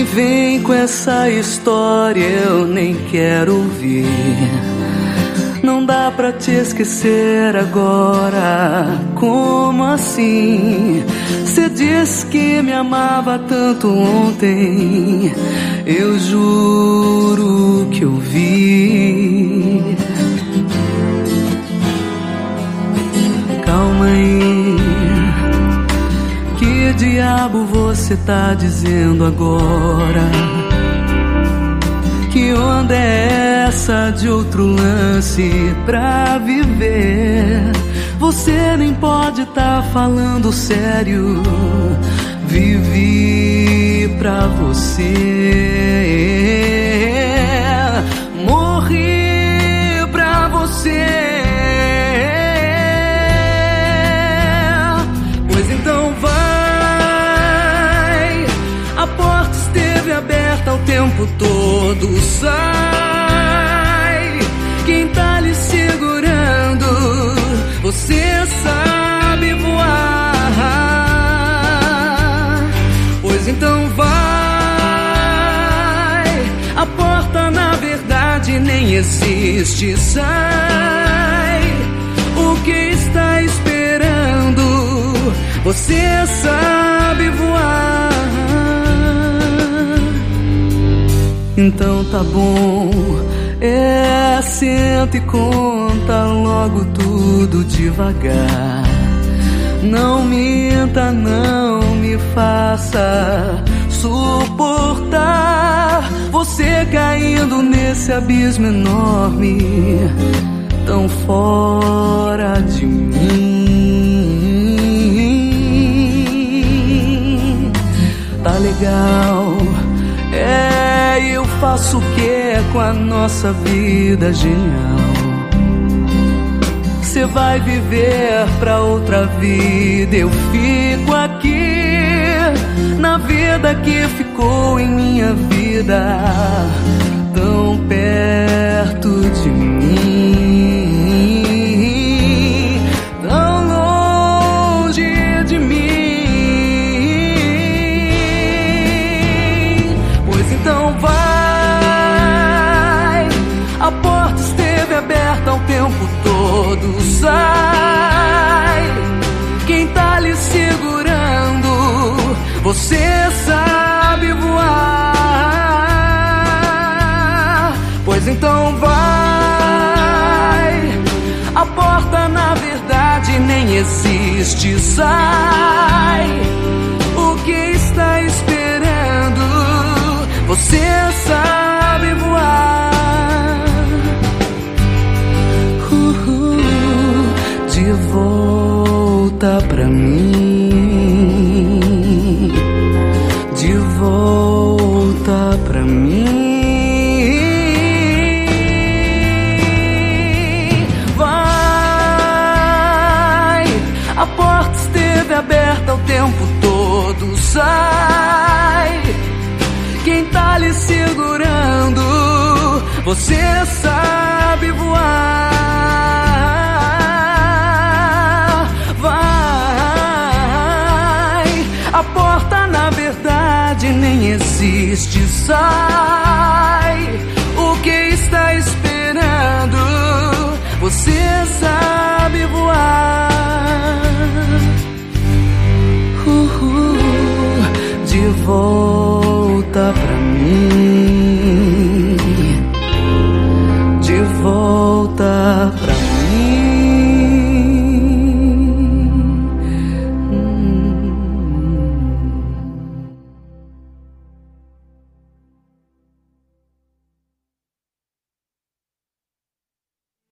Nem vem com essa história, eu nem quero ouvir. Não dá pra te esquecer agora. Como assim? Cê disse que me amava tanto ontem. Eu juro que eu vi. Calma aí. Que diabo você tá dizendo agora? Que onda é essa de outro lance pra viver? Você nem pode tá falando sério. Vivi pra você, morri pra você. Pois então vai, a porta esteve aberta o tempo todo. Sai, quem tá lhe segurando? Você sabe voar. Pois então vai, a porta na verdade nem existe. Sai, o que está esperando? Você sabe voar. Então tá bom, senta e conta logo tudo devagar. Não minta, não me faça suportar você caindo nesse abismo enorme, tão fora de mim. Tá legal, eu faço o que com a nossa vida genial? Cê vai viver pra outra vida, eu fico aqui na vida que ficou em minha vida, tão perto de mim, tão longe de mim. Pois então vai, a porta esteve aberta o tempo todo. Sai, quem tá lhe segurando? Você sabe voar. Pois então vai, a porta na verdade nem existe. Sai, o que está esperando? Você sabe voar. De volta pra mim, de volta pra mim. Vai, a porta esteve aberta o tempo todo. Sai, quem tá lhe segurando? Você sabe voar. A porta na verdade nem existe. Sai, o que está esperando? Você sabe.